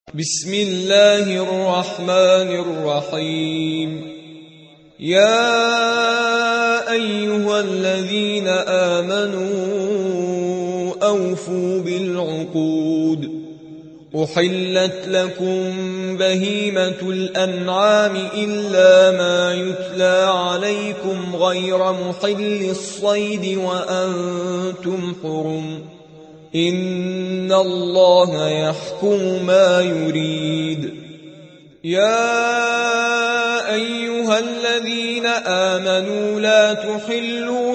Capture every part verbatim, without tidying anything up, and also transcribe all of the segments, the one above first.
بسم الله الرحمن الرحيم. يا أيها الذين آمنوا أوفوا بالعقود. أحلت لكم بهيمة الأنعام إلا ما يتلى عليكم غير محل الصيد وأنتم حرم. إن الله يحكم ما يريد. يا أيها الذين آمنوا لا تحلوا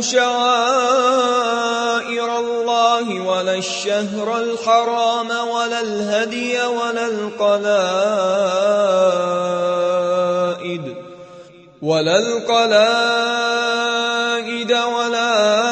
شعائر الله ولا الشهر الحرام ولا الهدي ولا القلائد ولا القلائد ولا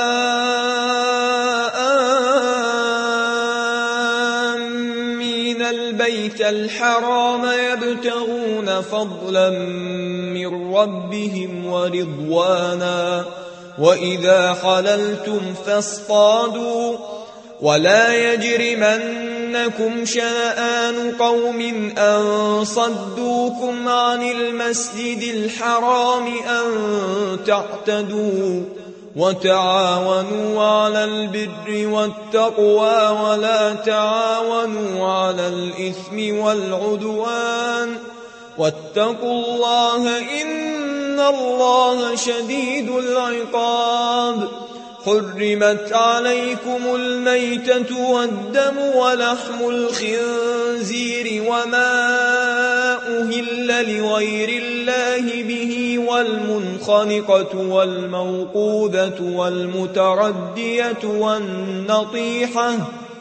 البيت الحرام يبتغون فضلا من ربهم ورضوانا وإذا حللتم فاصطادوا ولا يجرمنكم شنآن قوم أن صدوكم عن المسجد الحرام أن تعتدوا وتعاونوا على البر والتقوى ولا تعاونوا على الإثم والعدوان واتقوا الله إن الله شديد العقاب. حرمت عليكم الميتة والدم ولحم الخنزير وما أهل لغير الله به والمنخنقة والموقوذة والمتردية والنطيحة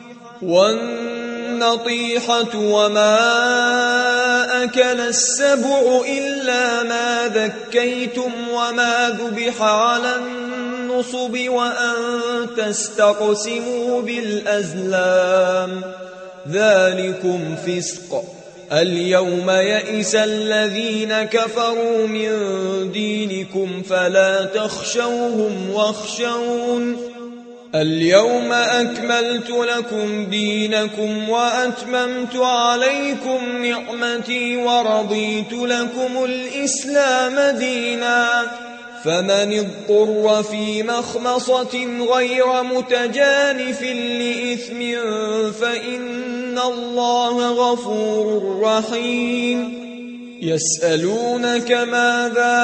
والنطيحة وما أكل السبع إلا ما ذكيتم وما ذبح على النصب وأن تستقسموا بالأزلام ذلكم فسق. اليوم يئس الذين كفروا من دينكم فلا تخشوهم واخشون. اليوم أكملت لكم دينكم وأتممت عليكم نعمتي ورضيت لكم الإسلام دينا. فمن اضطر في مخمصة غير متجانف لإثم فإن الله غفور رحيم. يسألونك ماذا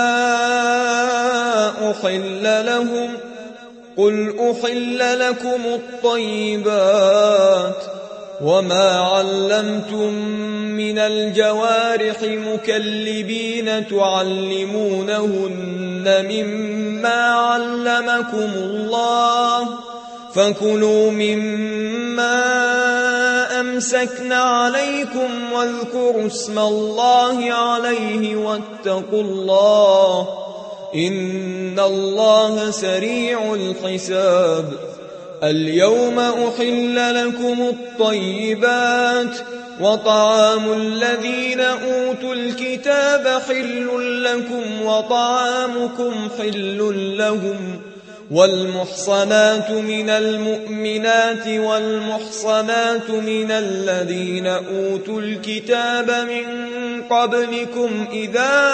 أحل لهم قل أحل لكم الطيبات وما علمتم من الجوارح مكلبين تعلمونهن مما علمكم الله فكلوا مما أمسكن عليكم واذكروا اسم الله عليه واتقوا الله إن الله سريع الحساب. اليوم أحل لكم الطيبات وطعام الذين أوتوا الكتاب حل لكم وطعامكم حل لهم والمحصنات من المؤمنات والمحصنات من الذين أوتوا الكتاب من قبلكم إذا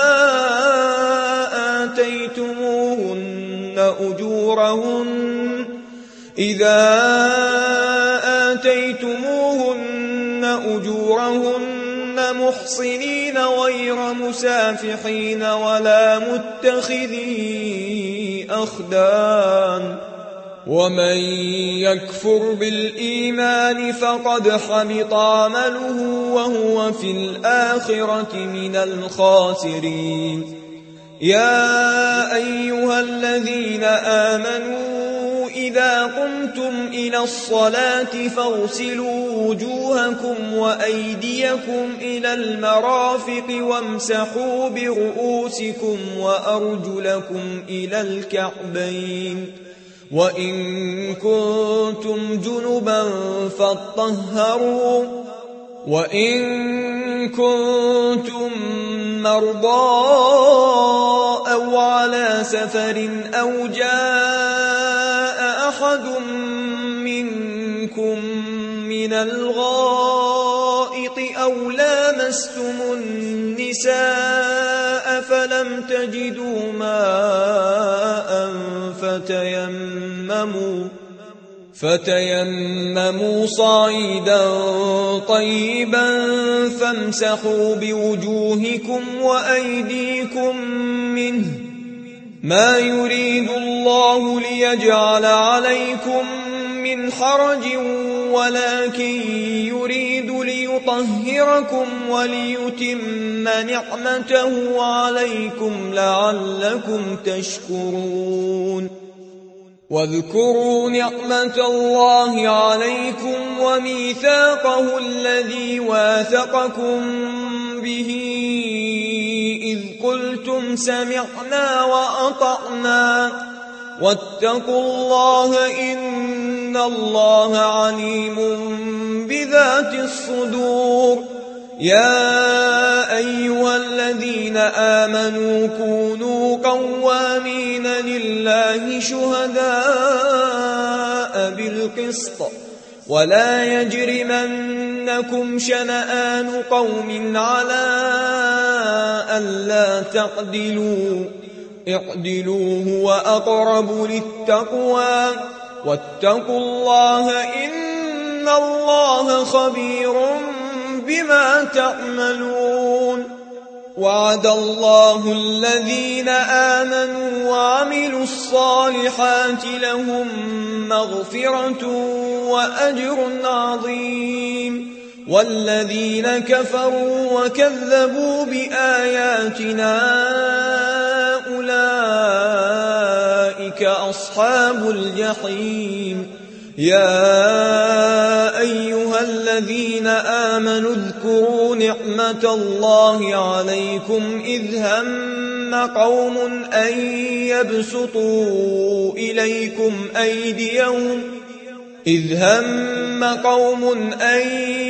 آتيتموهن أجورهن إذا آتيتموهن أجورهن محصنين غير مسافحين ولا متخذي أخدان. ومن يكفر بالإيمان فقد حبط عمله وهو في الآخرة من الخاسرين. يا أيها الذين آمنوا إذا قمتم إلى الصلاة فاغسلوا وجوهكم وأيديكم إلى المرافق وامسحوا برؤوسكم وأرجلكم إلى الكعبين وإن كنتم جنبا فاطهروا وإن كنتم مرضى أو على سفر أو جاء أحد منكم من الغائط أو لامستم النساء فلم تجدوا ماء فتيمموا فتيمموا صعيدا طيبا فامسحوا بوجوهكم وأيديكم منه ما يريد الله ليجعل عليكم من حرج ولكن يريد ليطهركم وليتم نعمته عليكم لعلكم تشكرون واذكروا نعمة الله عليكم وميثاقه الذي واثقكم به إذ قلتم سمعنا وأطعنا واتقوا الله إن الله عليم بذات الصدور يا أيها الذين آمنوا كونوا قوامين لله شهداء بالقسط ولا يجرمنكم شنآن قوم على ألا تعدلوا اعدلوا هو أقرب للتقوى واتقوا الله إن الله خبير بما تعملون وعد الله الذين آمنوا وعملوا الصالحات لهم مغفرة وأجر عظيم والذين كفروا وكذبوا بآياتنا أولئك أصحاب الجحيم يا أيها الذين آمنوا اذكروا نعمة الله عليكم إذ هم قوم أن يبسطوا إليكم أيديهم إذ هم قوم أن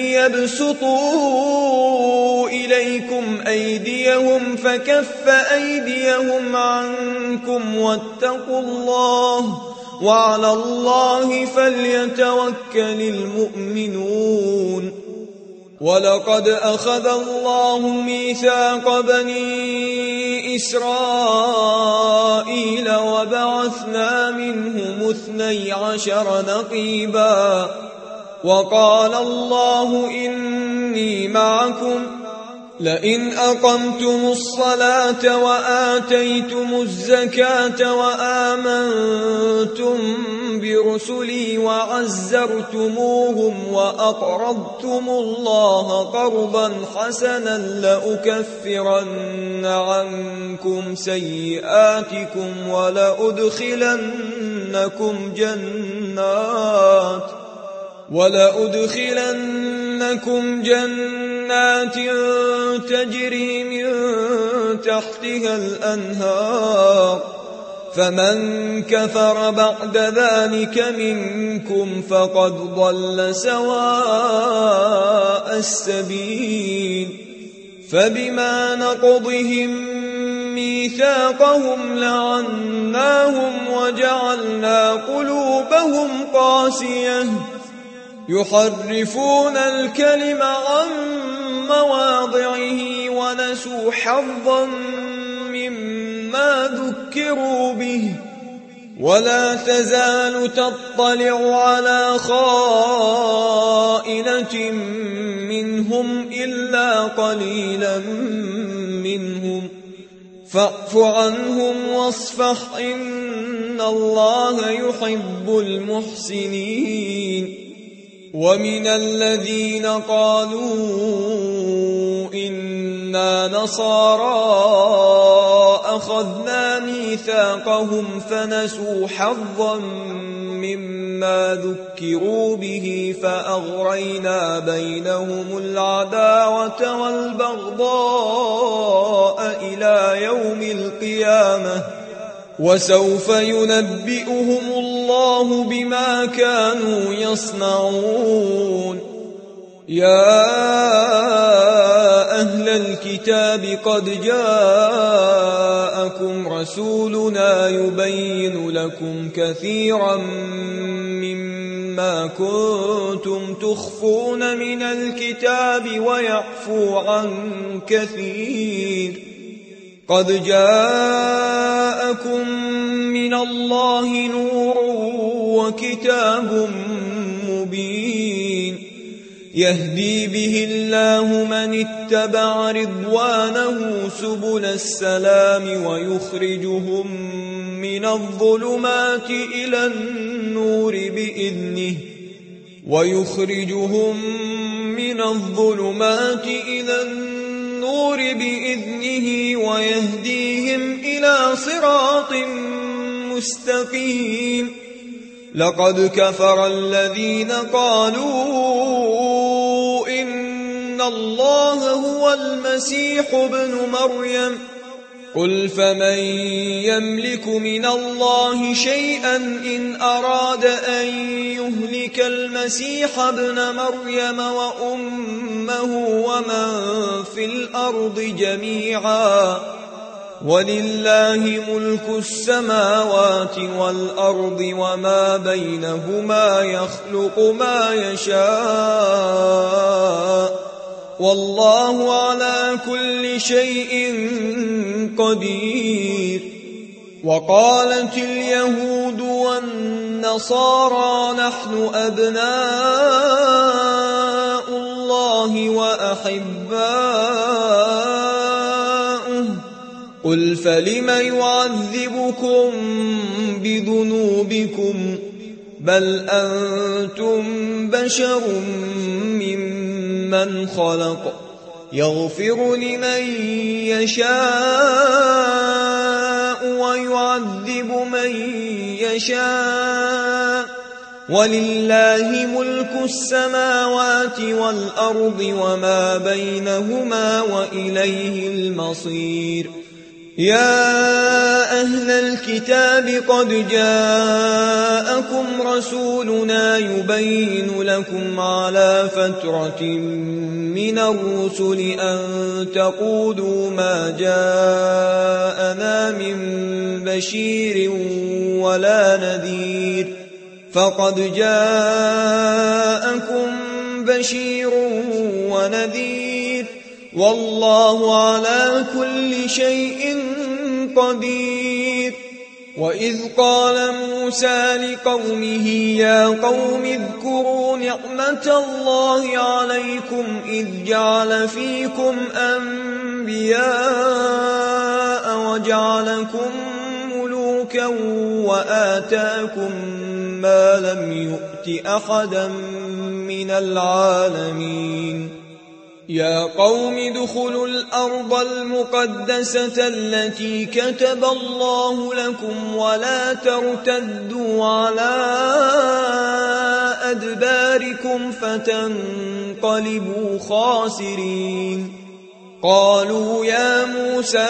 يبسطوا إليكم أيديهم فكف أيديهم عنكم واتقوا الله وعلى الله فليتوكل المؤمنون ولقد أخذ الله ميثاق بني إسرائيل وبعثنا منهم اثني عشر نقيبا وقال الله إني معكم لئن أقمتم الصلاة وآتيتم الزكاة وآمنتم برسلي وعزرتموهم وأقرضتم الله قرضا حسنا لأكفرن عنكم سيئاتكم ولأدخلنكم جنات ولأدخلنكم جنات تجري من تحتها الأنهار فمن كفر بعد ذلك منكم فقد ضل سواء السبيل فبما نقضهم ميثاقهم لعناهم وجعلنا قلوبهم قاسية يحرفون الكلم عن مواضعه ونسوا حظا مما ذكروا به ولا تزال تطلع على خائنة منهم إلا قليلا منهم فاعف عنهم واصفح إن الله يحب المحسنين ومن الذين قالوا إنا نصارى أخذنا ميثاقهم فنسوا حظا مما ذكروا به فأغرينا بينهم العداوة والبغضاء إلى يوم القيامة وسوف ينبئهم الله بما كانوا يصنعون يا أهل الكتاب قد جاءكم رسولنا يبين لكم كثيرا مما ما كنتم تخفون من الكتاب ويعفو عن كثير. قد جاءكم من الله نور وكتاب مبين يهدي به الله من اتبع رضوانه سبل السلام ويخرجهم من الظلمات إلى النور بإذنه ويخرجهم من الظلمات إلى النور بإذنه ويهديهم إلى صراط مستقيم. لقد كفر الذين قالوا إن الله هو المسيح ابن مريم قل فمن يملك من الله شيئا إن أراد أن يهلك المسيح ابن مريم وأمه ومن في الأرض جميعا ولله ملك السماوات والأرض وما بينهما يخلق ما يشاء والله على كل شيء قدير. وقالت اليهود والنصارى نحن أبناء الله وأحباؤه قل فلم يعذبكم بذنوبكم بل أنتم بشر ممن خلق يغفر لمن يشاء ويعذب من يشاء ولله ملك السماوات والأرض وما بينهما وإليه المصير. يا أهل الكتاب قد جاءكم رسولنا يبين لكم على فترة من الرسل أن تقولوا ما جاءنا من بشير ولا نذير فقد جاءكم بشير ونذير والله على كل شيء قدير. وإذ قال موسى لقومه يا قوم اذكروا نعمة الله عليكم إذ جعل فيكم أنبياء وجعلكم ملوكا وآتاكم ما لم يؤت أحدا من العالمين. يا قوم ادخلوا الأرض المقدسة التي كتب الله لكم ولا ترتدوا على أدباركم فتنقلبوا خاسرين. قالوا يا موسى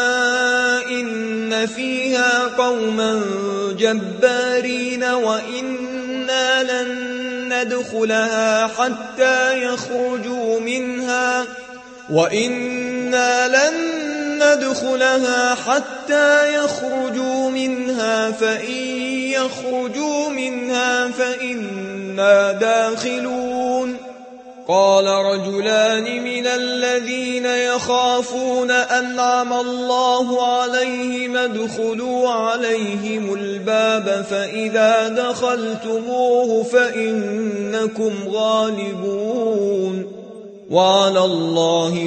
إن فيها قوما جبارين وإنا لن ندخلها حتى يخرجوا منها وإنا لن ندخلها حتى يخرجوا منها فإن يخرجوا منها فإنا داخلون. قال رجلان من الذين يخافون أنعم الله عليهم ادخلوا عليهم الباب فإذا دخلتموه فإنكم غالبون وعلى الله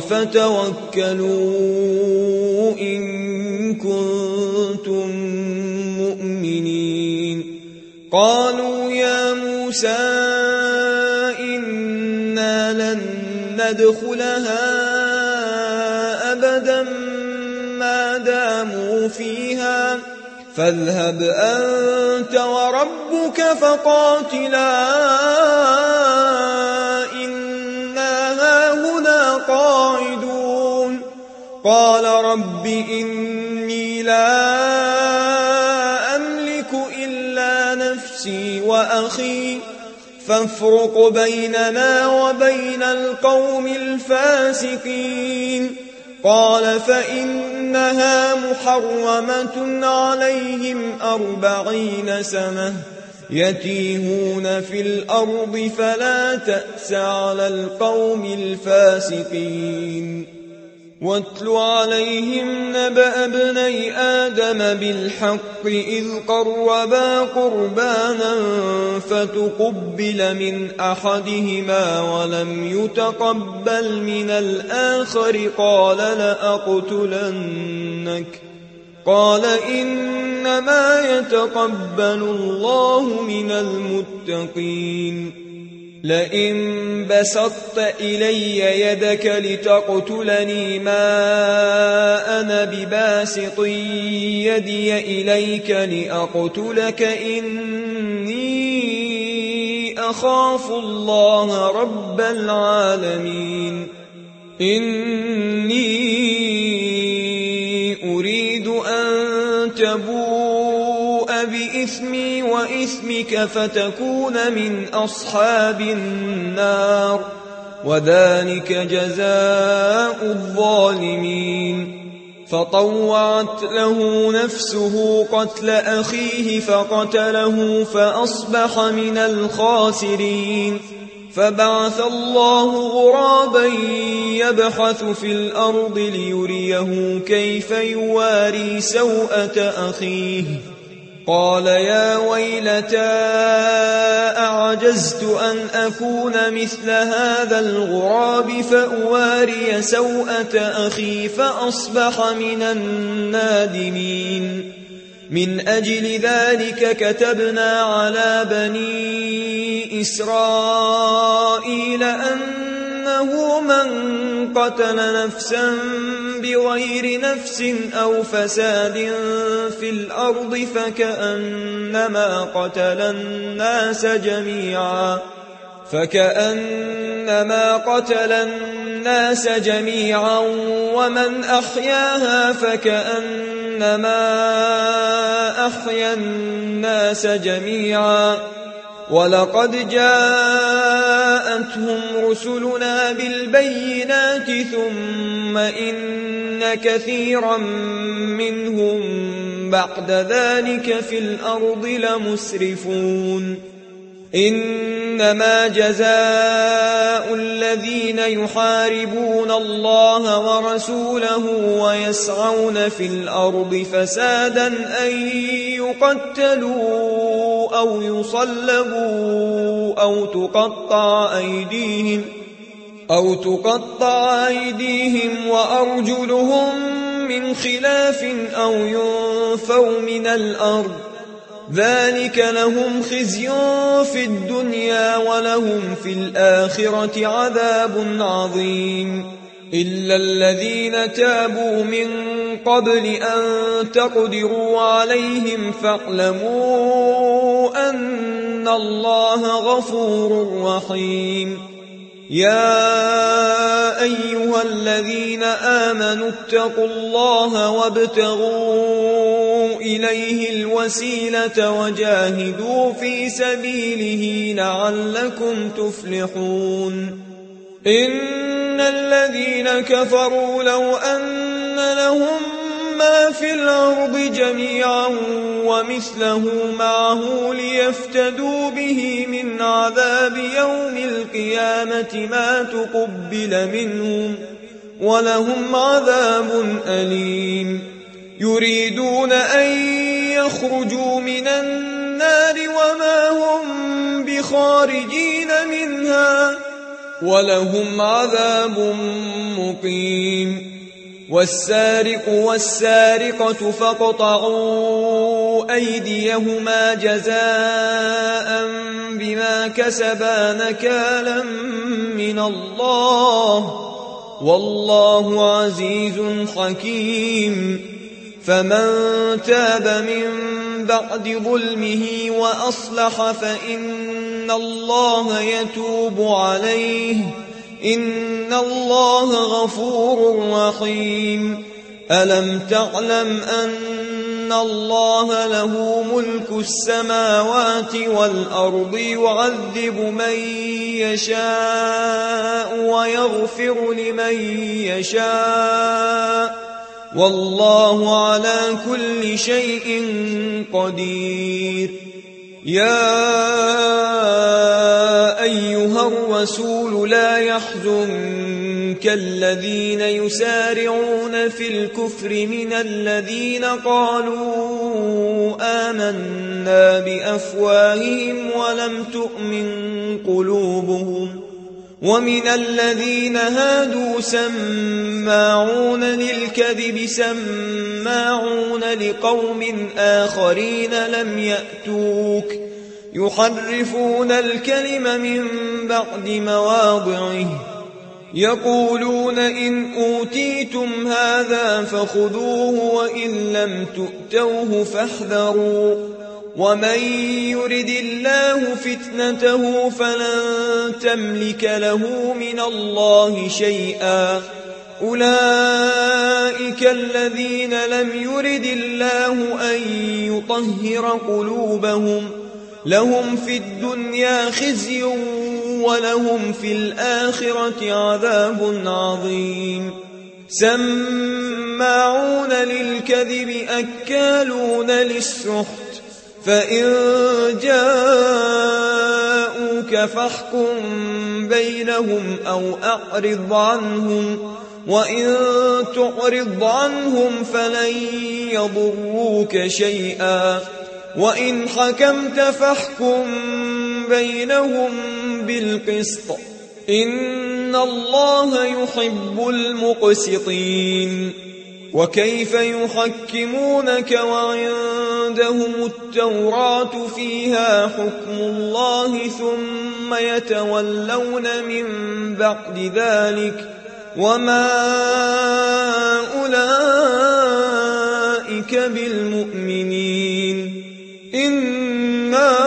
فتوكلوا إن كنتم مؤمنين. قالوا يا موسى لن ندخلها أبدا ما داموا فيها فاذهب أنت وربك فقاتلا إنا هاهنا قاعدون. قال رب إني لا أملك إلا نفسي وأخي فافرق بيننا وبين القوم الفاسقين. قال فإنها محرمة عليهم أربعين سنة يتيهون في الأرض فلا تأس على القوم الفاسقين واتل عليهم نبأ ابني آدم بالحق إذ قربا قربانا فتقبل من أحدهما ولم يتقبل من الآخر قال لأقتلنك قال إنما يتقبل الله من المتقين لئن بسطت إلي يدك لتقتلني ما أنا بباسط يدي إليك لأقتلك إني أخاف الله رب العالمين إني أريد أن تبوء بإثمي وإثمك فتكون من أصحاب النار وذلك جزاء الظالمين فطوعت له نفسه قتل أخيه فقتله فأصبح من الخاسرين فبعث الله غرابا يبحث في الأرض ليريه كيف يواري سوءة أخيه قال يا ويلتى أعجزت أن أكون مثل هذا الغراب فأواري سوءة أخي فأصبح من النادمين من أجل ذلك كتبنا على بني إسرائيل أنه من قتل نفسا بغير نفس أو فساد في الأرض فكأنما قتل الناس جميعا فكأنما قتل الناس جميعا ومن أحياها فكأنما أحيا الناس جميعا ولقد جاءتهم رسلنا بالبينات ثم إن كثيرا منهم بعد ذلك في الأرض لمسرفون إنما جزاء الذين يحاربون الله ورسوله ويسعون في الأرض فسادا أن يقتلوا أو يصلبوا أو تقطع أيديهم أو تقطع أيديهم وأرجلهم من خلاف أو ينفوا من الأرض ذلك لهم خزي في الدنيا ولهم في الآخرة عذاب عظيم إلا الذين تابوا من قبل أن تقدروا عليهم فاعلموا أن الله غفور رحيم يا أيها الذين آمنوا اتقوا الله وابتغوا إليه الوسيلة وجاهدوا في سبيله لعلكم تفلحون إن الذين كفروا لو أن لهم ما في الأرض جميعا ومثله معه ليفتدوا به من عذاب يوم القيامة ما تقبل منهم ولهم عذاب أليم يريدون أن يخرجوا من النار وما هم بخارجين منها ولهم عذاب مقيم والسارق والسارقة فاقطعوا أيديهما جزاء بما كسبا نكالا من الله والله عزيز حكيم فمن تاب من بعد ظلمه وأصلح فإن الله يتوب عليه إن الله غفور رحيم ألم تعلم أن الله له ملك السماوات والأرض يعذب من يشاء ويغفر لمن يشاء والله على كل شيء قدير يا أيها الرسول لا يحزنك الذين يسارعون في الكفر من الذين قالوا آمنا بأفواههم ولم تؤمن قلوبهم ومن الذين هادوا سماعون للكذب سماعون لقوم آخرين لم يأتوك يحرفون الكلم من بعد مواضعه يقولون إن أوتيتم هذا فخذوه وإن لم تؤتوه فاحذروا ومن يرد الله فتنته فلن تملك له من الله شيئا أولئك الذين لم يرد الله أن يطهر قلوبهم لهم في الدنيا خزي ولهم في الآخرة عذاب عظيم سماعون للكذب أكالون للسحت فإن جاءوك فاحكم بينهم أو أعرض عنهم وإن تعرض عنهم فلن يضروك شيئا وإن حكمت فاحكم بينهم بالقسط إن الله يحب المقسطين وكيف يحكمونك وعندهم التوراة فيها حكم الله ثم يتولون من بعد ذلك وما أولئك بالمؤمنين إنا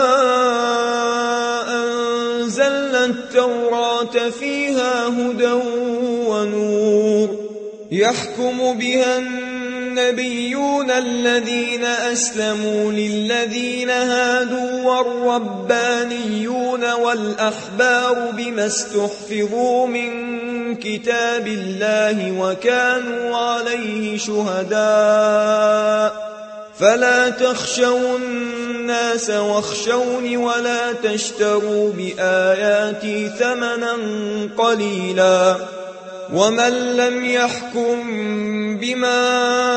أنزلنا التوراة فيها هدى ونور يحكم بها النبيون الذين أسلموا للذين هادوا والربانيون والأحبار بما استحفظوا من كتاب الله وكانوا عليه شهداء فلا تخشوا الناس واخشوني ولا تشتروا بآياتي ثمنا قليلا ومن لم يحكم بما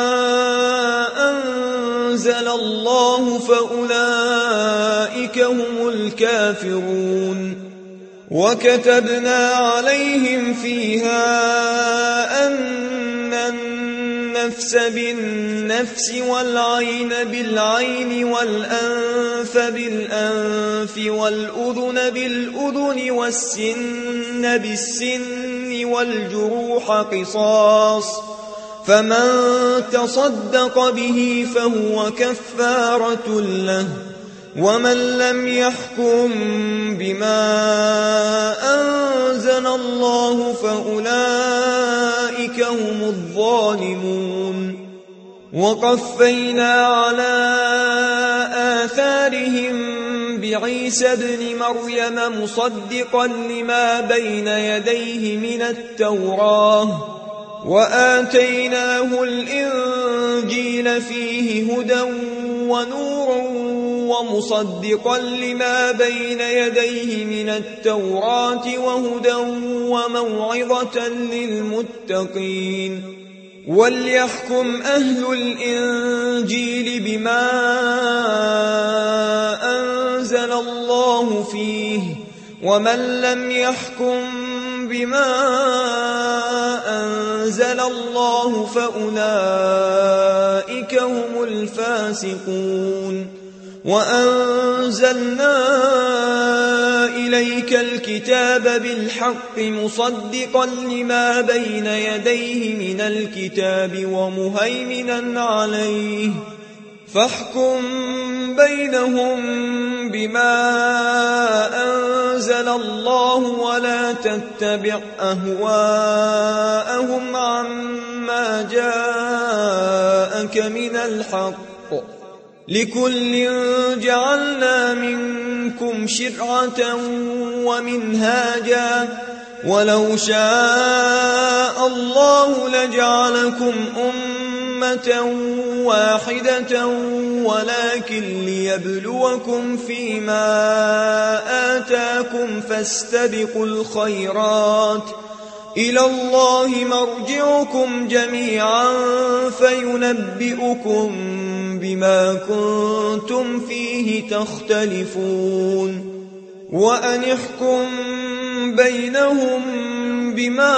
أنزل الله فأولئك هم الكافرون وكتبنا عليهم فيها أن النفس بالنفس والعين بالعين والأنف بالأنف والأذن بالأذن والسن بالسن والجروح قصاص فمن تصدق به فهو كفارة له ومن لم يحكم بما أنزل الله فأولئك هم الظالمون وقفينا على آثارهم بعيسى ابن مريم مصدقا لما بين يديه من التوراة وآتيناه الإنجيل فيه هدى ونور ومصدقا لما بين يديه من التوراة وهدى وموعظة للمتقين وليحكم أهل الإنجيل بما أنزل الله فيه ومن لم يحكم بما أنزل الله فأولئك هم الفاسقون وأنزلنا إليك الكتاب بالحق مصدقا لما بين يديه من الكتاب ومهيمنا عليه فاحكم بينهم بما أنزل الله ولا تتبع أهواءهم عما جاءك من الحق لكل جعلنا منكم شرعة ومنهاجا ولو شاء الله لجعلكم أمة أمة واحدة ولكن ليبلوكم فيما آتاكم فاستبقوا الخيرات إلى الله مرجعكم جميعا فينبئكم بما كنتم فيه تختلفون وأن احكم بينهم بما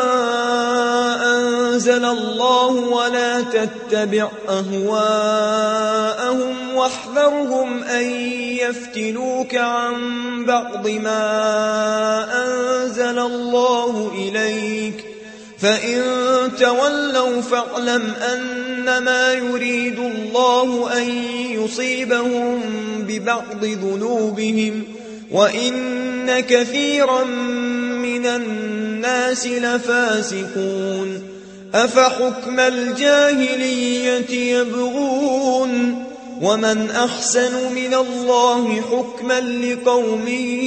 أنزل الله ولا تتبع أهواءهم واحذرهم أن يفتنوك عن بعض ما أنزل الله إليك فإن تولوا فاعلم أنما يريد الله أن يصيبهم ببعض ذنوبهم وإن كثيرا من الناس لفاسقون أفحكم الجاهلية يبغون ومن أحسن من الله حكما لقوم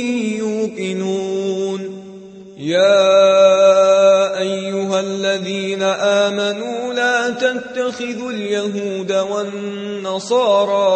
يوقنون يا أيها الذين آمنوا لا تتخذوا اليهود والنصارى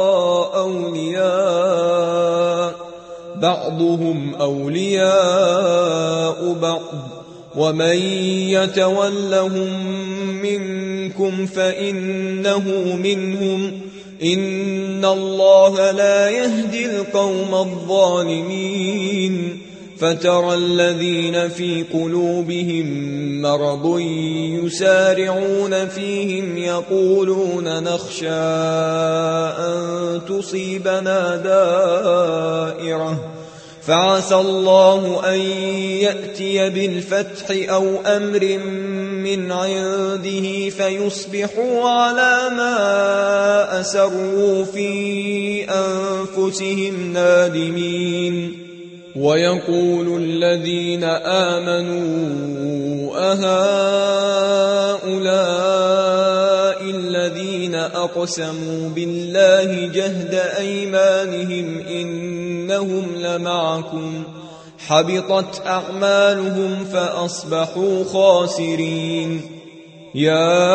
أولياء بعضهم أولياء بعض ومن يتولهم منكم فإنه منهم إن الله لا يهدي القوم الظالمين فترى الذين في قلوبهم مرض يسارعون فيهم يقولون نخشى أن تصيبنا دائرة فعسى الله أن يأتي بالفتح أو أمر من عنده فيصبحوا على ما أسروا في أنفسهم نادمين ويقول الذين آمنوا أهؤلاء الذين أقسموا بالله جهد أيمانهم إنهم لمعكم حبطت أعمالهم فأصبحوا خاسرين يا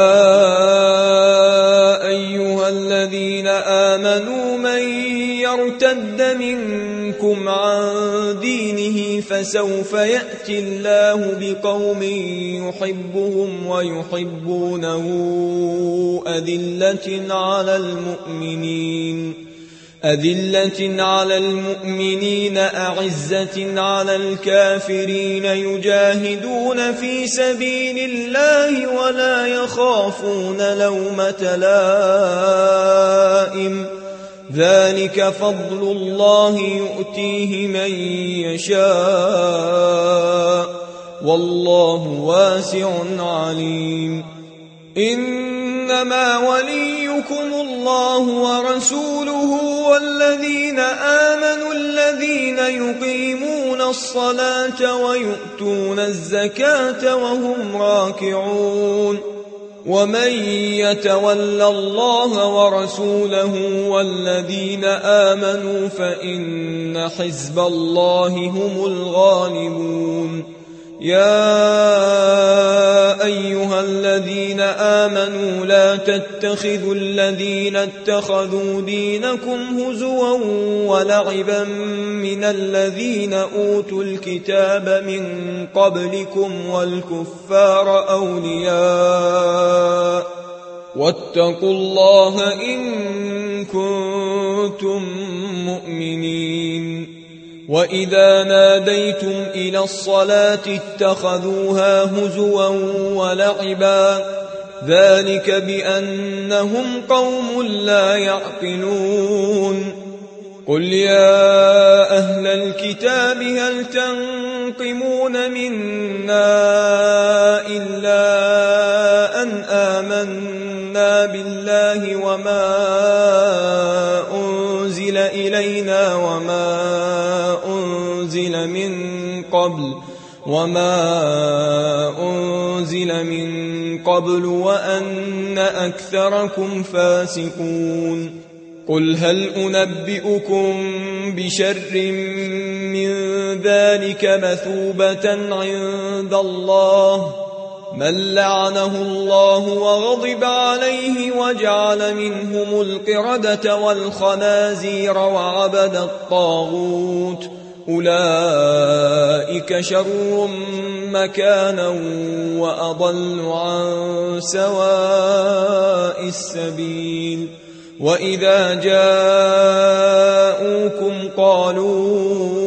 أيها الذين آمنوا من يرتد منكم عن دينه فسوف يأتي الله بقوم يحبهم ويحبونه أذلة على المؤمنين أذلة على المؤمنين أعزة على الكافرين يجاهدون في سبيل الله ولا يخافون لومة لائم ذلك فضل الله يؤتيه من يشاء والله واسع عليم إنما وليكم الله ورسوله والذين آمنوا الذين يقيمون الصلاة ويؤتون الزكاة وهم راكعون ومن يتول الله ورسوله والذين آمنوا فإن حزب الله هم الغالبون يا أيها الذين آمنوا لا تتخذوا الذين اتخذوا دينكم هزوا ولعبا من الذين أوتوا الكتاب من قبلكم والكفار أولياء واتقوا الله إن كنتم مؤمنين وإذا ناديتم إلى الصلاة اتخذوها هزوا ولعبا ذلك بأنهم قوم لا يعقلون قل يا أهل الكتاب هل تنقمون منا إلا أن آمنا بالله وما أنزل إلينا وما أنزل من قبل وما أنزل من قبل وأن أكثركم فاسقون قل هل أنبئكم بشر من ذلك مثوبة عند الله من لعنه الله وغضب عليه وجعل منهم القردة والخنازير وعبد الطاغوت أولئك شر مكانا وأضل عن سواء السبيل وإذا جاءوكم قالوا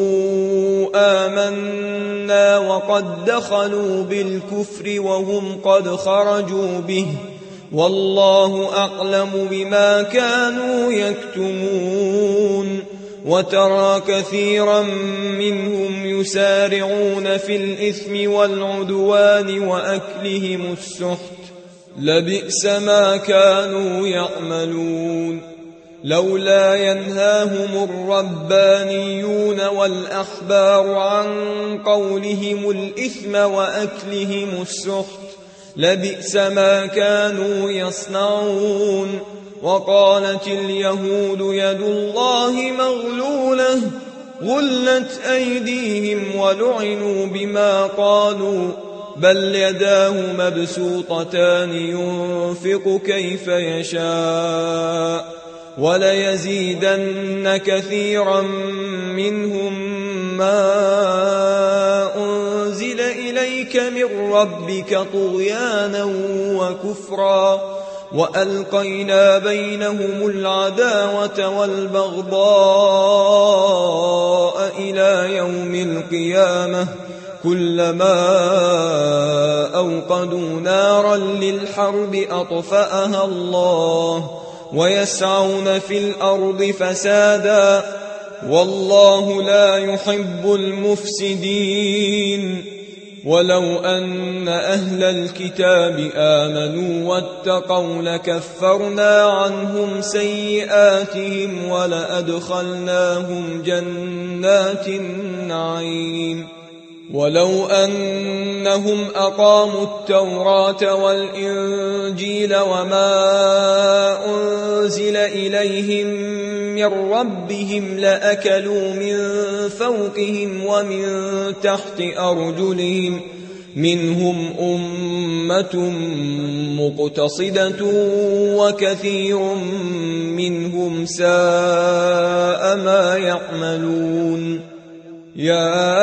آمنا وقد دخلوا بالكفر وهم قد خرجوا به والله أعلم بما كانوا يكتمون وترى كثيرا منهم يسارعون في الإثم والعدوان وأكلهم السحت لبئس ما كانوا يعملون لولا ينهاهم الربانيون والأحبار عن قولهم الإثم وأكلهم السحت لبئس ما كانوا يصنعون وقالت اليهود يد الله مغلولة غلت أيديهم ولعنوا بما قالوا بل يداه مبسوطتان ينفق كيف يشاء وليزيدن كثيرا منهم ما أنزل إليك من ربك طغيانا وكفرا وألقينا بينهم العداوة والبغضاء إلى يوم القيامة كلما أوقدوا نارا للحرب أطفأها الله ويسعون في الأرض فسادا والله لا يحب المفسدين ولو أن أهل الكتاب آمنوا واتقوا لكفرنا عنهم سيئاتهم ولأدخلناهم جنات النعيم ولو أنهم أقاموا التوراة والإنجيل وما أنزل إليهم من ربهم لأكلوا من فوقهم ومن تحت أرجلهم منهم أمة مقتصدة وكثير منهم ساء ما يعملون يا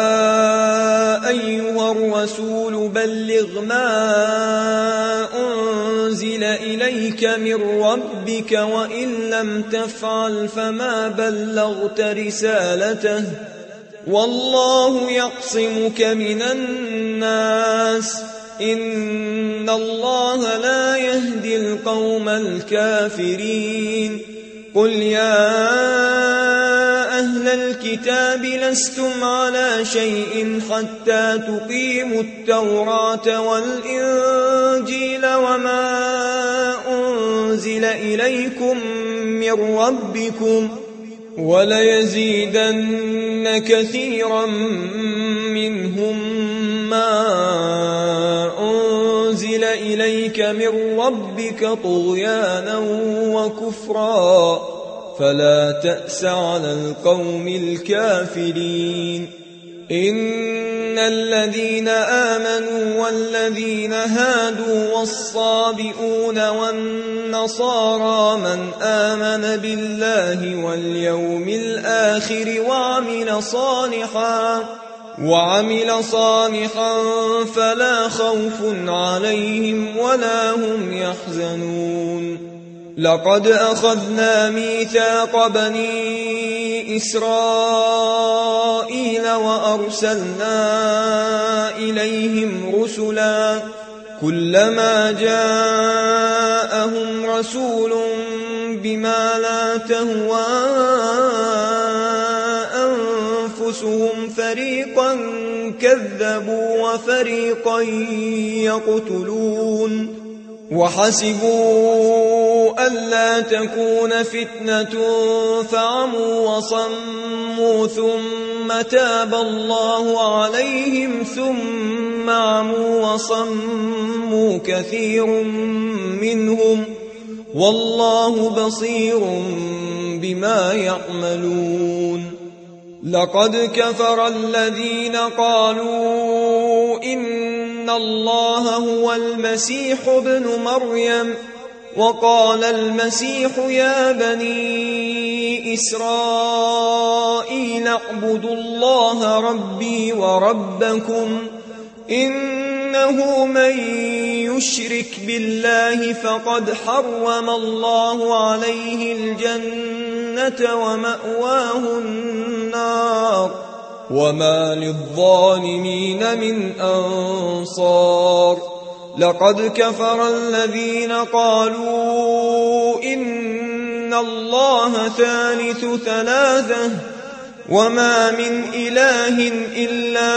أيها الرسول بلغ ما أنزل إليك من ربك وإن لم تفعل فما بلغت رسالته والله يعصمك من الناس إن الله لا يهدي القوم الكافرين قل يا أهل الكتاب لستم على شيء حتى تقيموا التوراة والإنجيل وما أنزل إليكم من ربكم وليزيدن كثيرا منهم ما أنزل إليك من ربك طغيانا وكفرا فلا تأس على القوم الكافرين إن الذين آمنوا والذين هادوا والصابئون والنصارى من آمن بالله واليوم الآخر وعمل صالحا وعمل صالحا فلا خوف عليهم ولا هم يحزنون لقد أخذنا ميثاق بني إسرائيل وأرسلنا إليهم رسلا كلما جاءهم رسول بما لا تهوى أنفسهم فريقا كذبوا وفريقا يقتلون وحسبوا ألا تكون فتنة فعموا وصموا ثم تاب الله عليهم ثم عموا وصموا كثير منهم والله بصير بما يعملون لقد كفر الذين قالوا إن إن الله هو المسيح ابن مريم. وقال المسيح يا بني إسرائيل اعبدوا الله ربي وربكم إنه من يشرك بالله فقد حرم الله عليه الجنة ومأواه النار وما للظالمين من أنصار. لقد كفر الذين قالوا إن الله ثالث ثلاثة وما من إله إلا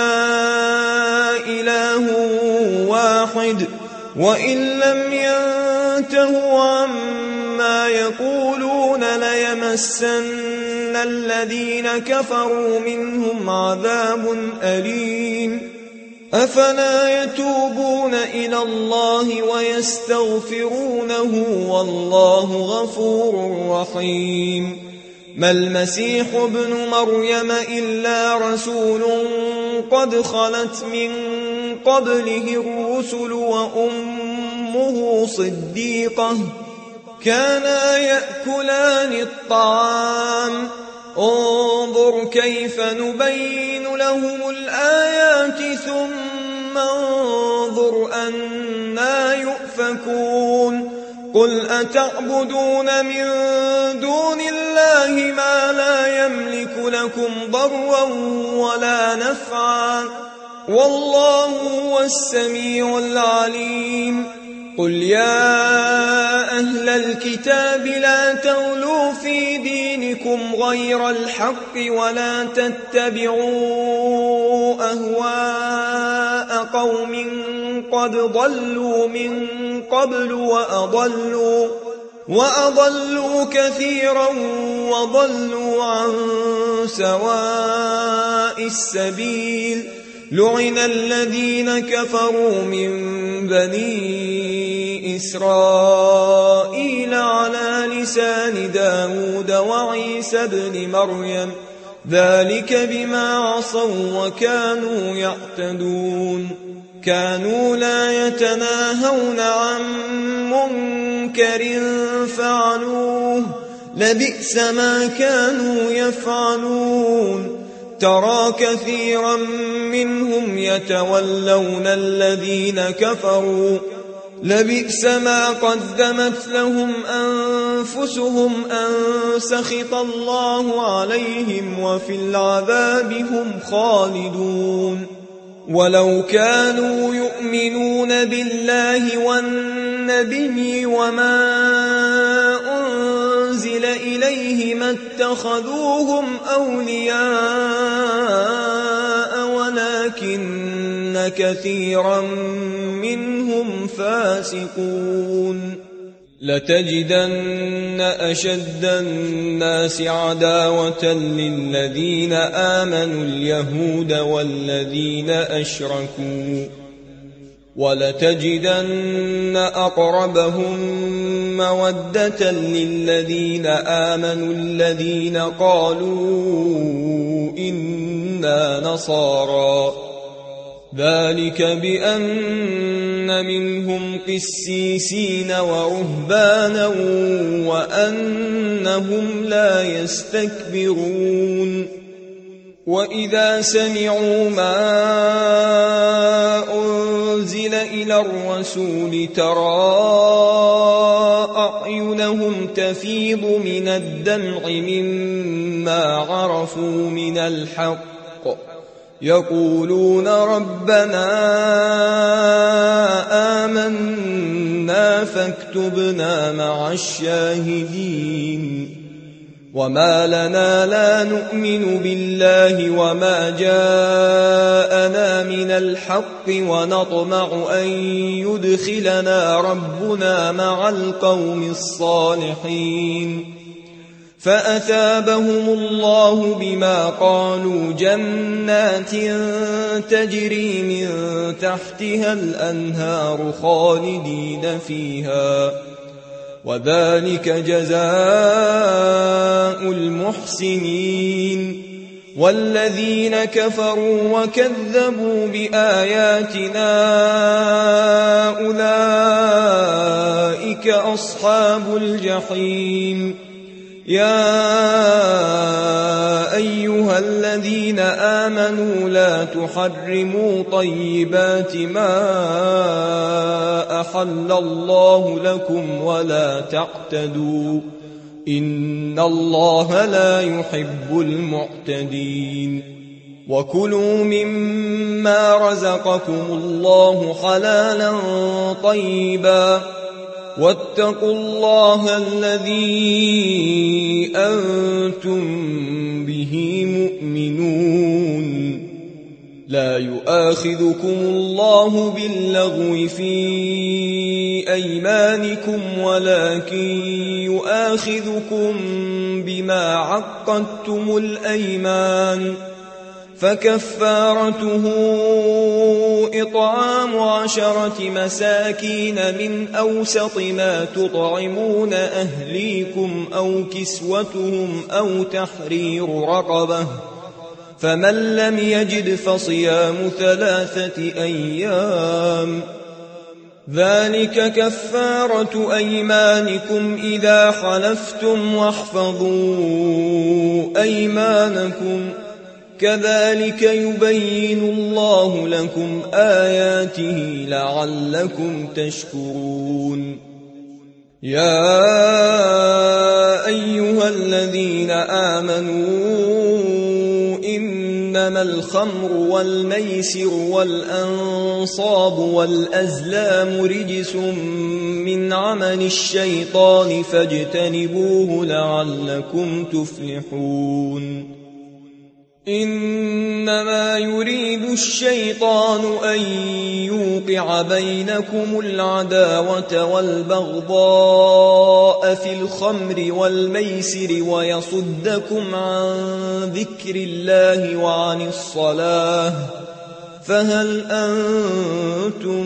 إله واحد وإن لم ينتهوا عما يقولون ليمسن الذين كفروا منهم عذاب أليم. أفلا يتوبون إلى الله ويستغفرونه والله غفور رحيم. ما المسيح ابن مريم إلا رسول قد خلت من قبله الرسل وأمه صديقة كانا يأكلان الطعام انظر كيف نبين لهم الآيات ثم انظر أنا يؤفكون. قل أتعبدون من دون الله ما لا يملك لكم ضرا ولا نفعا والله هو السميع العليم. قل يا أهل الكتاب لا تغلوا في دينكم غير الحق ولا تتبعوا أهواء قوم قد ضلوا من قبل وأضلوا, وأضلوا كثيرا وضلوا عن سواء السبيل. لعن الذين كفروا من بني إسرائيل على لسان داود وعيسى بن مريم ذلك بما عصوا وكانوا يعتدون. كانوا لا يتناهون عن منكر فعلوه لبئس ما كانوا يفعلون. ترى كثيرا منهم يتولون الذين كفروا لبئس ما قدمت لهم أنفسهم أن سخط الله عليهم وفي العذاب هم خالدون. ولو كانوا يؤمنون بالله والنبي وما أنزل إليه ما اتخذوهم أولياء ولكن كثيرا منهم فاسقون. لتجدن أشد الناس عداوة للذين آمنوا اليهود والذين أشركوا ولتجدن أقربهم مودة للذين آمنوا الذين قالوا إنا نصارى ذلك بأن منهم قسيسين ورهبانا وأنهم لا يستكبرون. وإذا سمعوا ما أنزل إلى الرسول ترى أعينهم تفيض من الدمع مما عرفوا من الحق يقولون ربنا آمنا فاكتبنا مع الشاهدين. وما لنا لا نؤمن بالله وما جاءنا من الحق ونطمع أن يدخلنا ربنا مع القوم الصالحين. فأثابهم الله بما قالوا جنات تجري من تحتها الأنهار خالدين فيها وذلك جزاء المحسنين. والذين كفروا وكذبوا بآياتنا أولئك أصحاب الجحيم يا أيها الذين آمنوا لا تحرموا طيبات ما أحل الله لكم ولا تعتدوا إن الله لا يحب المعتدين وكلوا مما رزقكم الله حلالا طيبا واتقوا الله الذي أنتم به مؤمنون لا يؤاخذكم الله باللغو في أيمانكم ولكن يؤاخذكم بما عقدتم الأيمان فكفارته إطعام عشرة مساكين من أوسط ما تطعمون أهليكم أو كسوتهم أو تحرير رقبة فمن لم يجد فصيام ثلاثة أيام ذلك كفارة أيمانكم إذا حلفتم واحفظوا أيمانكم كذلك يبين الله لكم آياته لعلكم تشكرون يا أيها الذين آمنوا إنما الخمر والميسر والأنصاب والأزلام رجس من عمل الشيطان فاجتنبوه لعلكم تفلحون إنما يريد الشيطان أن يوقع بينكم العداوة والبغضاء في الخمر والميسر ويصدكم عن ذكر الله وعن الصلاة فهل أنتم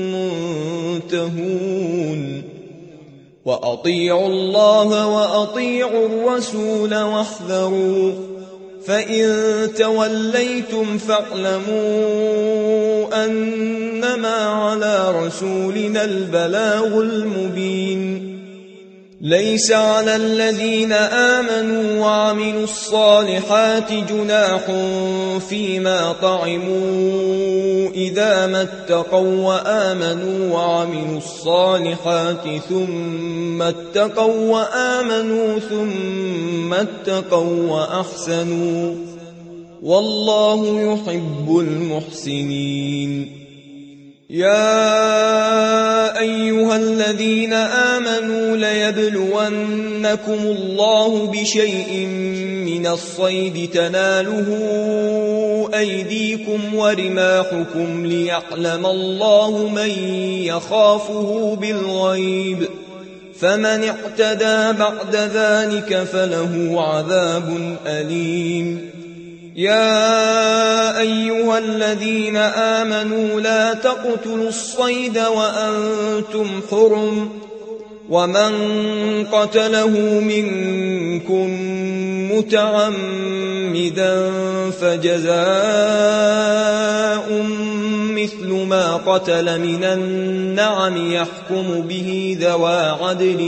منتهون وأطيعوا الله وأطيعوا الرسول واحذروا فإن توليتم فاعلموا أنما على رسولنا البلاغ المبين ليس على الذين آمنوا وعملوا الصالحات جناح فيما طعموا إذا ما اتقوا وآمنوا وعملوا الصالحات ثم اتقوا وآمنوا ثم اتقوا وأحسنوا والله يحب المحسنين يا أيها الذين آمنوا ليبلونكم الله بشيء من الصيد تناله أيديكم ورماحكم ليعلم الله من يخافه بالغيب فمن اعتدى بعد ذلك فله عذاب أليم يا أيها الذين آمنوا لا تقتلوا الصيد وأنتم حرم ومن قتله منكم متعمدا فجزاء مثل ما قتل من النعم يحكم به ذوى عدل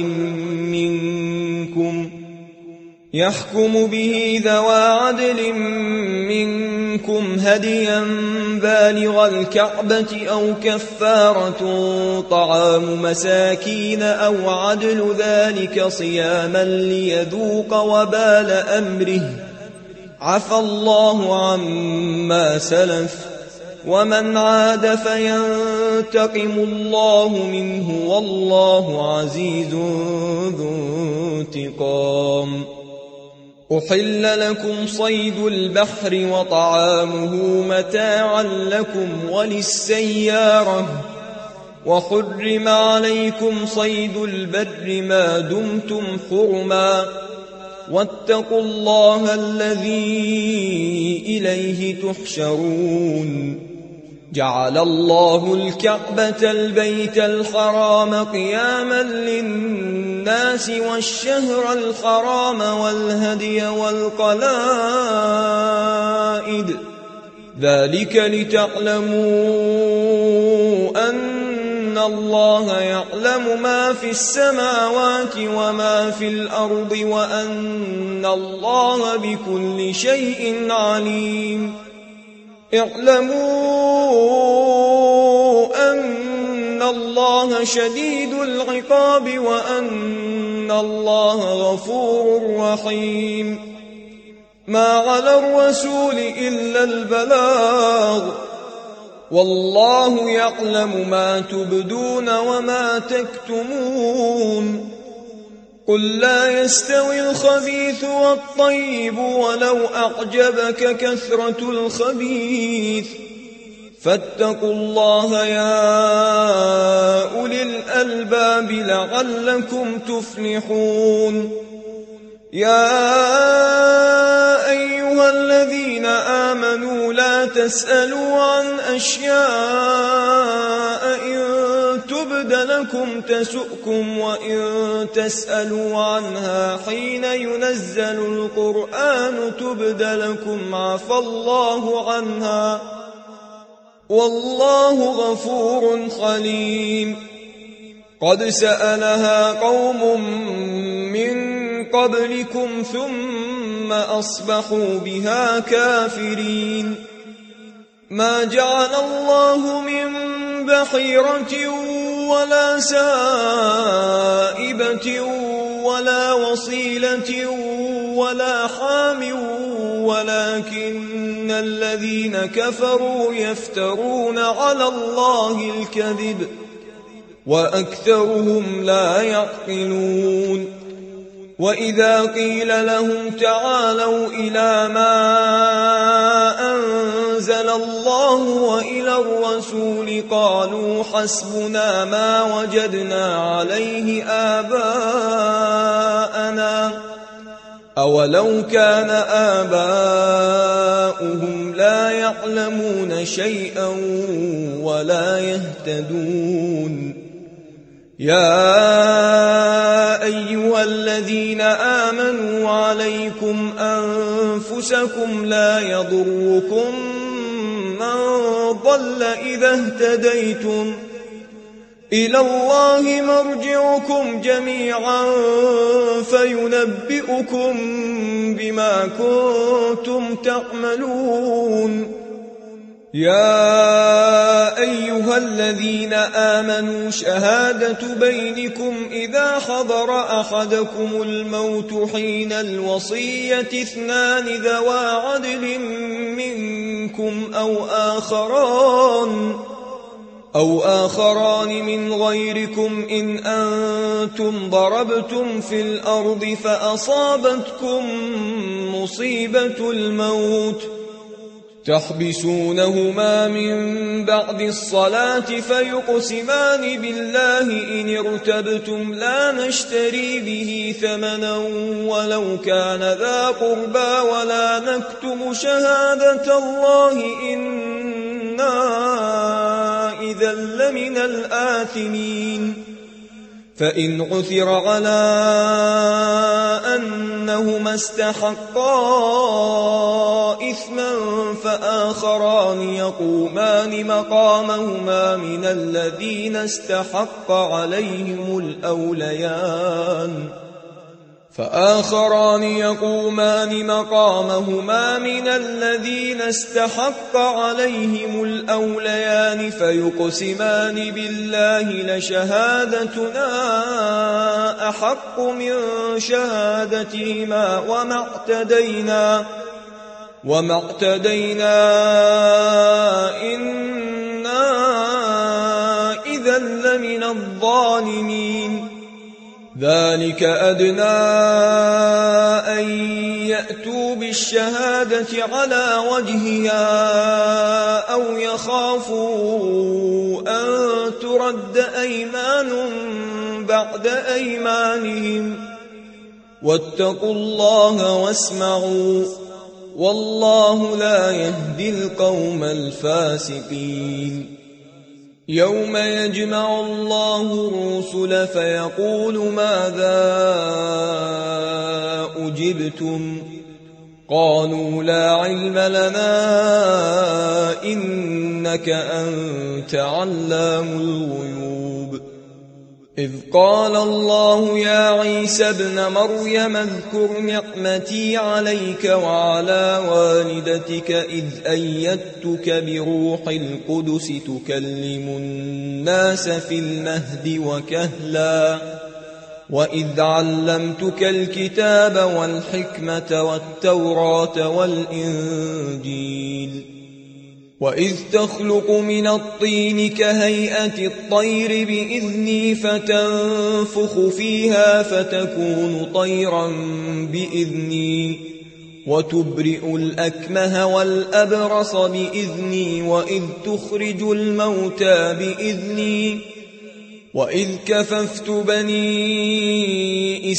منكم يحكم به ذوى عدل منكم هديا بالغ الكعبة أو كفارة طعام مساكين أو عدل ذلك صياما ليذوق وبال أمره عفى الله عما سلف ومن عاد فينتقم الله منه والله عزيز ذو انتقام أحل لكم صيد البحر وطعامه متاعا لكم وللسيارة وحرم عليكم صيد البر ما دمتم حرما واتقوا الله الذي إليه تحشرون جعل الله الكعبة البيت الحرام قياما للناس والشهر الحرام والهدي والقلائد ذلك لتعلموا أن الله يعلم ما في السماوات وما في الأرض وأن الله بكل شيء عليم اعلموا أن الله شديد العقاب وأن الله غفور رحيم ما على الرسول إلا البلاغ والله يعلم ما تبدون وما تكتمون قل لا يستوي الخبيث والطيب ولو أعجبك كثرة الخبيث فاتقوا الله يا أولي الألباب لعلكم تفلحون يا أيها الذين آمنوا لا تسألوا عن أشياء إن تبد لكم تسؤكم وإن تسألوا عنها حين ينزل القرآن تبد لكم عفى الله عنها والله غفور حليم قد سألها قوم من قبلكم ثم أصبحوا بها كافرين ما جعل الله من بحيرة ولا سائبة ولا وصيلة ولا حام ولكن الذين كفروا يفترون على الله الكذب وأكثرهم لا يعقلون وإذا قيل لهم تعالوا إلى ما أنزل الله وإلى الرسول قالوا حسبنا ما وجدنا عليه آباءنا أولو كان آباؤهم لا يعلمون شيئا ولا يهتدون يا أيها الذين آمنوا عليكم أنفسكم لا يضركم من ضل إذا اهتديتم إلى الله مرجعكم جميعا فينبئكم بما كنتم تعملون يا أيها الذين آمنوا شهادة بينكم إذا حضر أحدكم الموت حين الوصية اثنان ذوى عدل منكم أو آخران أو آخران من غيركم إن أنتم ضربتم في الأرض فأصابتكم مصيبة الموت تحبسونهما من بعد الصلاة فيقسمان بالله إن ارتبتم لا نشتري به ثمنا ولو كان ذا قربى ولا نكتم شهادة الله إنا إذا لمن الآثمين فإن عثر على أنهما استحقا إثما فآخران يقومان مقامهما من الذين استحق عليهم الأوليان فآخران يقومان مقامهما من الذين استحق عليهم الأوليان فيقسمان بالله لشهادتنا أحق من شهادتهما وما اعتدينا وما اعتدينا إنا إذا لمن الظالمين ذلك أدنى أن يأتوا بالشهادة على وجهها أو يخافوا أن ترد أيمان بعد أيمانهم واتقوا الله واسمعوا والله لا يهدي القوم الفاسقين. يوم يجمع الله الرسل فيقول ماذا أجبتم قالوا لا علم لنا إنك أنت علام الغيوب. إذ قال الله يا عيسى ابن مريم اذكر نعمتي عليك وعلى والدتك إذ أيدتك بروح القدس تكلم الناس في المهد وكهلا وإذ علمتك الكتاب والحكمة والتوراة والإنجيل وإذ تخلق من الطين كهيئة الطير بإذني فتنفخ فيها فتكون طيرا بإذني وتبرئ الأكمه والأبرص بإذني وإذ تخرج الموتى بإذني وإذ كففت بني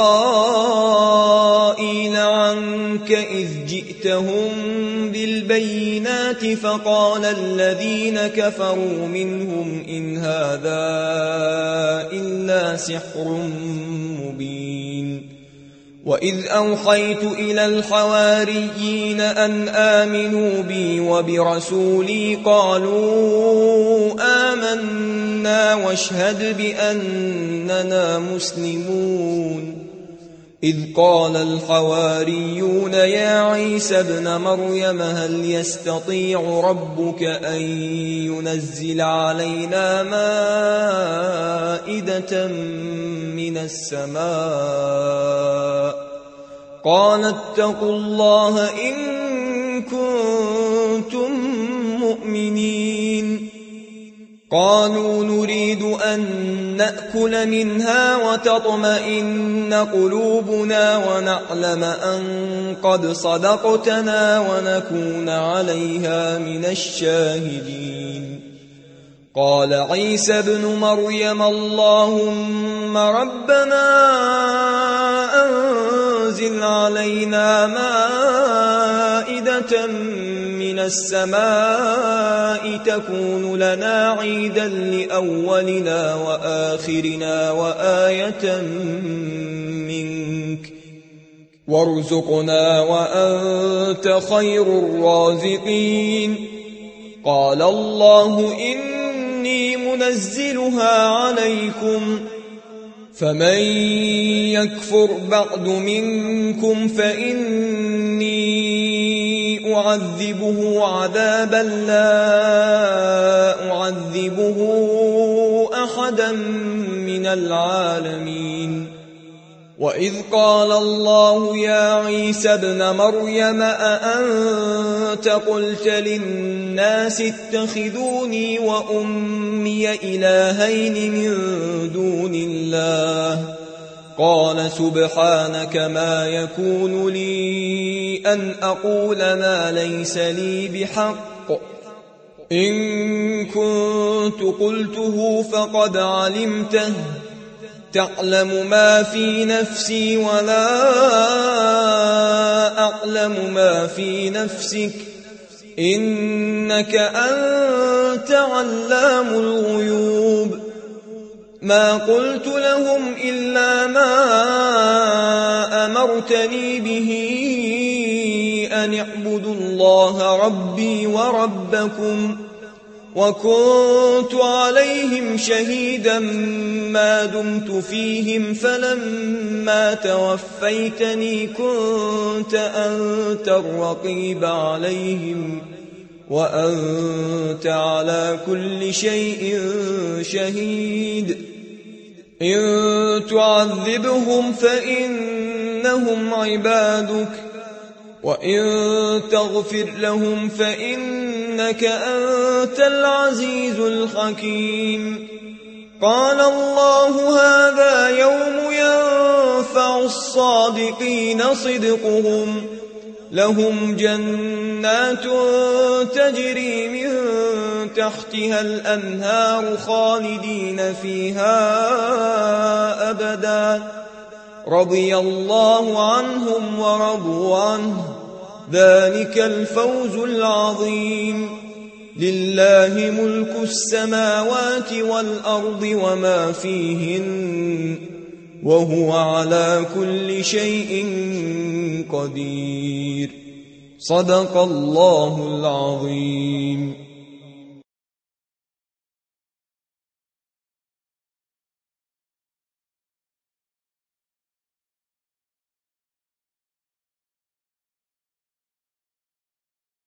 إسرائيل عنك إذ جئتهم بالبينات فقال الذين كفروا منهم إن هذا إلا سحر مبين. وإذ أوحيت إلى الحواريين أن آمنوا بي وبرسولي قالوا آمنا واشهد بأننا مسلمون. إذ قال الحواريون يا عيسى ابن مريم هل يستطيع ربك أن ينزل علينا مائدة من السماء قال اتقوا الله إن كنتم مؤمنين. قالوا نريد أن نأكل منها وتطمئن قلوبنا ونعلم أن قد صدقتنا ونكون عليها من الشاهدين. قال عيسى ابن مريم اللهم ربنا أنزل علينا مائدة من السماء تكون لنا عيدا لأولنا وآخرنا وآية منك وارزقنا وأنت خير الرازقين. قال الله إني منزلها عليكم فمن يكفر بعد منكم فإني أعذبه عذابا لا أعذبه أحدا من العالمين. وإذ قال الله يا عيسى ابن مريم أأنت قلت للناس اتخذوني وأمي إلهين من دون الله قال سبحانك ما يكون لي أن أقول ما ليس لي بحق إن كنت قلته فقد علمته تعلم ما في نفسي ولا أعلم ما في نفسك إنك أنت علام الغيوب. ما قلت لهم إلا ما أمرتني به أن اعبدوا الله ربي وربكم وكنت عليهم شهيدا ما دمت فيهم فلما توفيتني كنت أنت الرقيب عليهم وأنت على كل شيء شهيد. إن تعذبهم فإنهم عبادك وإن تغفر لهم فإنك أنت العزيز الحكيم. قال الله هذا يوم ينفع الصادقين صدقهم لهم جنات تجري من تحتها الأنهار خالدين فيها أبدا رضي الله عنهم ورضوا عنه ذلك الفوز العظيم. لله ملك السماوات والأرض وما فيهن وهو على كل شيء قدير. صدق الله العظيم.